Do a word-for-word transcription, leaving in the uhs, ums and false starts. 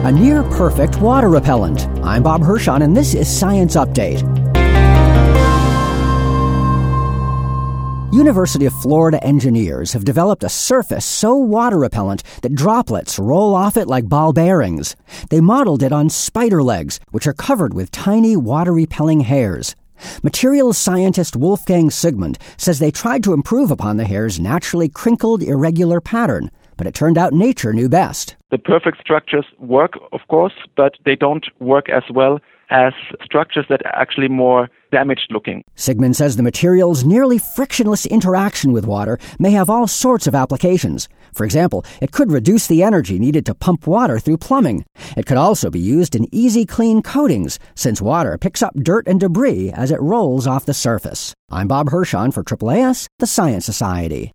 a near-perfect water repellent. I'm Bob Hirschon, and this is Science Update. University of Florida engineers have developed a surface so water-repellent that droplets roll off it like ball bearings. They modeled it on spider legs, which are covered with tiny water-repelling hairs. Materials scientist Wolfgang Sigmund says they tried to improve upon the hair's naturally crinkled, irregular pattern, but it turned out nature knew best. The perfect structures work, of course, but they don't work as well as structures that are actually more damaged looking. Sigmund says the material's nearly frictionless interaction with water may have all sorts of applications. For example, it could reduce the energy needed to pump water through plumbing. It could also be used in easy clean coatings, since water picks up dirt and debris as it rolls off the surface. I'm Bob Hirschon for A A A S, the Science Society.